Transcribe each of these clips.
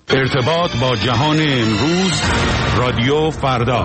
ارتباط با جهان امروز، رادیو فردا.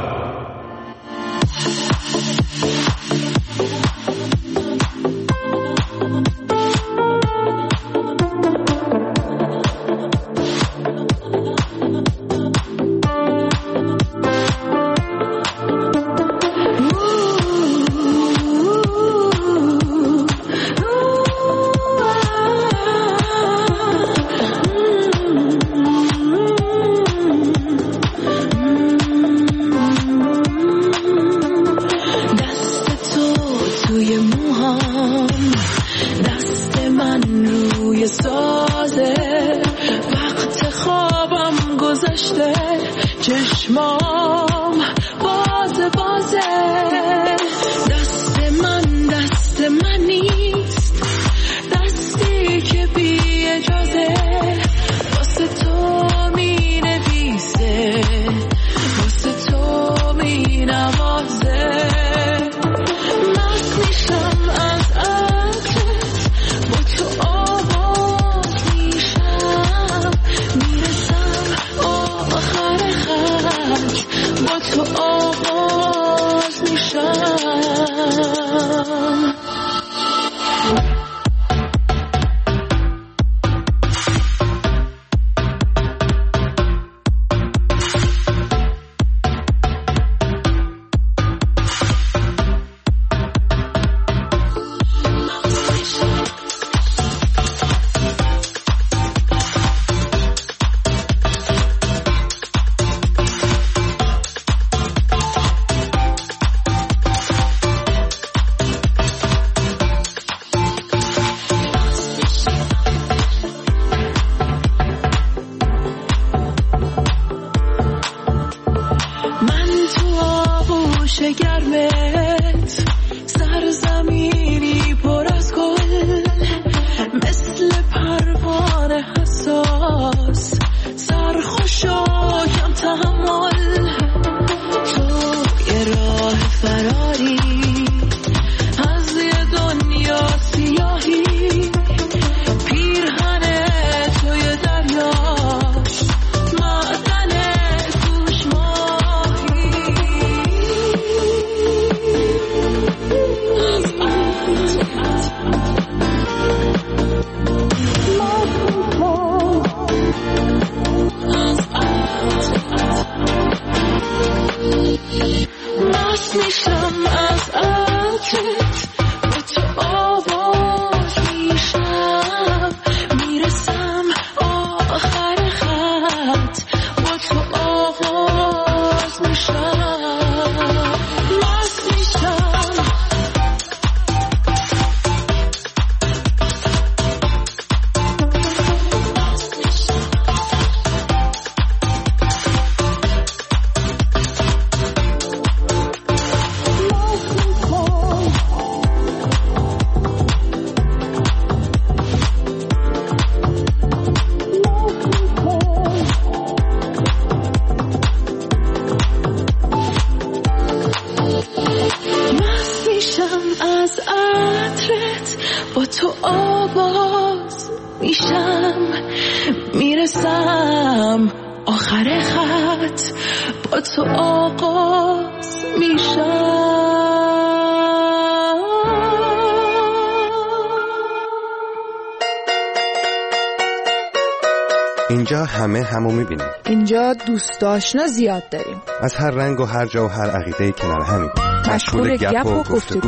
اینجا همو میبینیم. اینجا دوست آشنا زیاد داریم. از هر رنگ و هر جا و هر عقیده‌ای کنار همیم. مشغول گپ و گفتگو.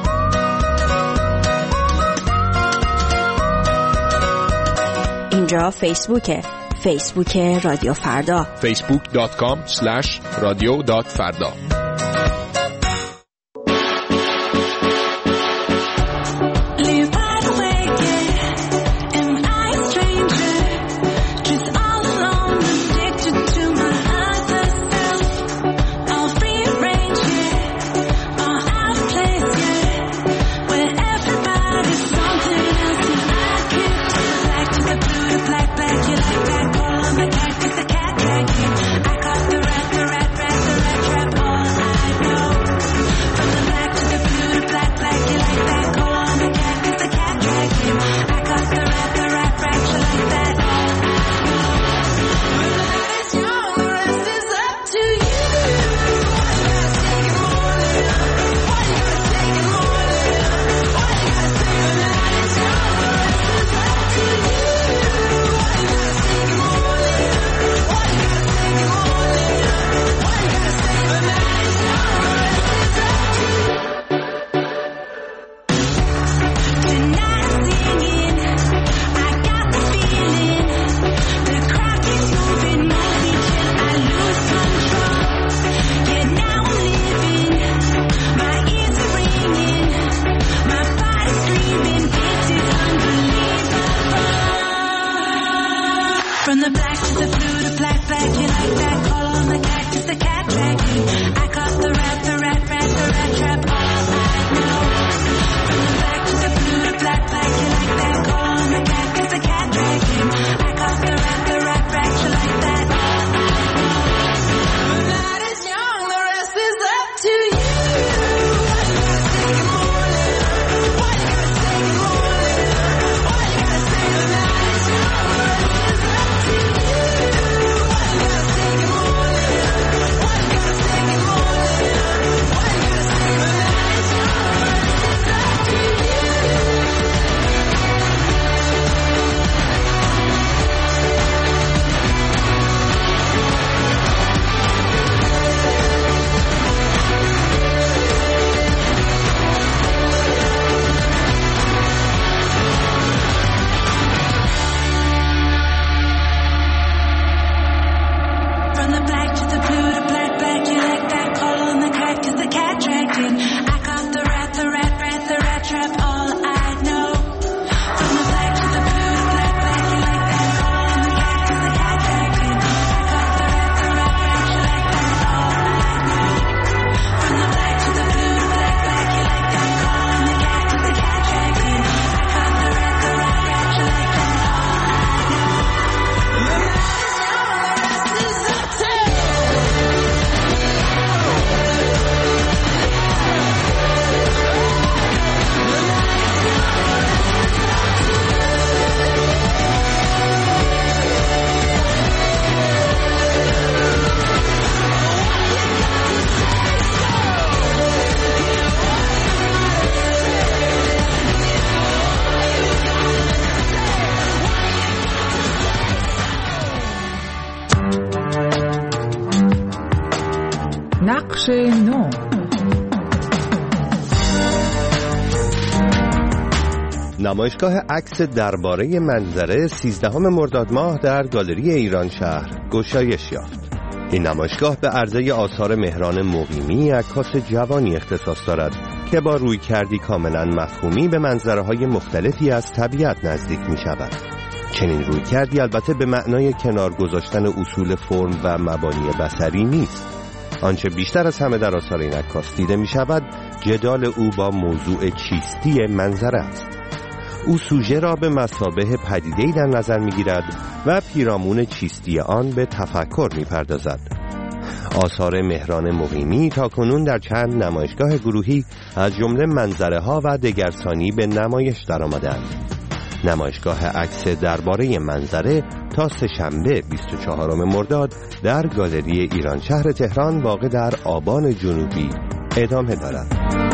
اینجا فیسبوک رادیو فردا. facebook.com/radio.farda. From the black to the blue to black, black, you like that? Call on the cactus, the cat dragging. I got the rat, the rat, rat, the rat trap, all I know. From the black to the blue to black, black, you like that? Call on the cactus, the cat dragging. I got the rat, rat, you like that? All I know. The night is young, the rest is up to you. Why you gotta take it morning? Why you gotta take it morning? Why you gotta say the night is young, the rest is up to you. Why you gotta take it morning? Why you gotta take it morning? Why you gotta say the night is young, the rest is up to you. From the black to the blue to black, black, you like that? Call on the cactus, the cat dragged in. I got the rat, rat, the rat trap, all I know. From the black to the blue to black, black, you like that? Call on the cactus, the cat dragged in. I got the rat, you like that? All I know. From the black to the blue to black, black, you like that? Call on the cactus, the cat dragged in. I got the rat, you like that? All I know. The night is young, the rest is up to you. نقش نو. نمایشگاه عکس درباره منظره 13 مرداد ماه در گالری ایران شهر گشایش یافت. این نمایشگاه به عرضه آثار مهران مقیمی، عکاس جوانی اختصاص دارد که با رویکردی کاملا مفهومی به منظره‌های مختلفی از طبیعت نزدیک می‌شود. چنین رویکردی البته به معنای کنار گذاشتن اصول فرم و مبانی بصری نیست. آنچه بیشتر از همه در آثار این عکاس دیده می‌شود جدال او با موضوع چیستی منظره است. او سوژه را به مثابه پدیده‌ای در نظر می‌گیرد و پیرامون چیستی آن به تفکر می‌پردازد. آثار مهران مقیمی تاکنون در چند نمایشگاه گروهی از جمله منظره‌ها و دگرسانی به نمایش درآمدند. نمایشگاه عکس درباره منظره تا سه‌شنبه 24 مرداد در گالری ایران شهر تهران واقع در آبان جنوبی ادامه دارد.